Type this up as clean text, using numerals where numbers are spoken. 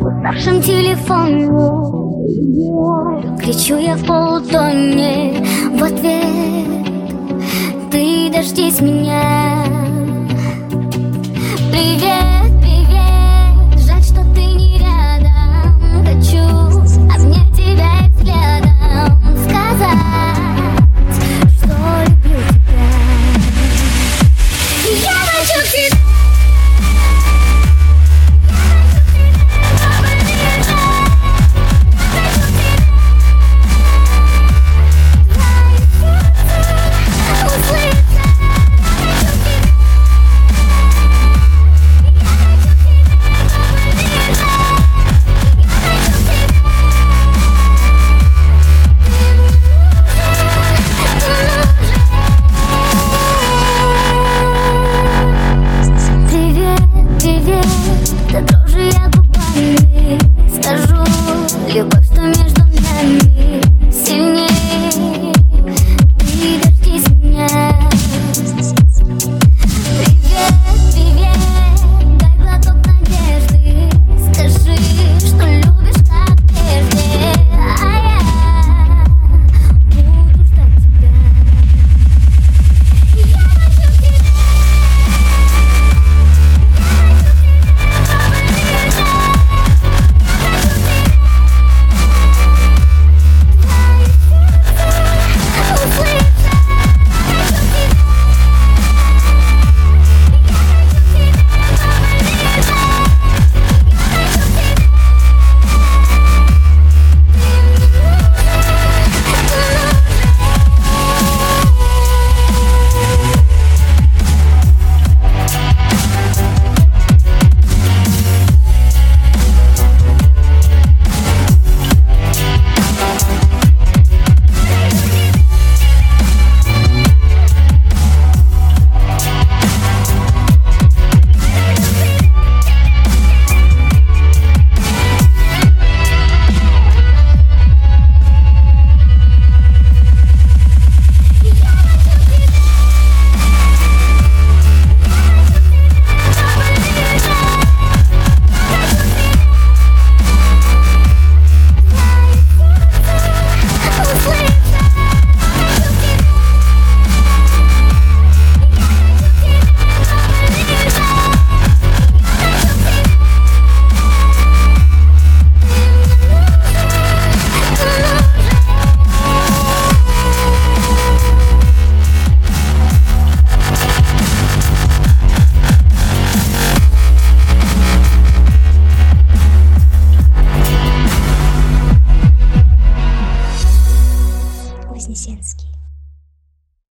в нашем телефоне. Кричу я в полутоне в ответ: ты дождись меня. Привет, привет, жаль, что ты не рядом. Хочу обнять тебя и взглядом сказать, что люблю тебя. Я хочу к тебе. Да дрожу я губами, скажу, любовь, что между нами сильней. Ты дождись меня. Привет, привет, дай глоток надежды. Скажи, что любишь как прежде, а я буду ждать тебя. Я хочу к тебе. Вознесенский.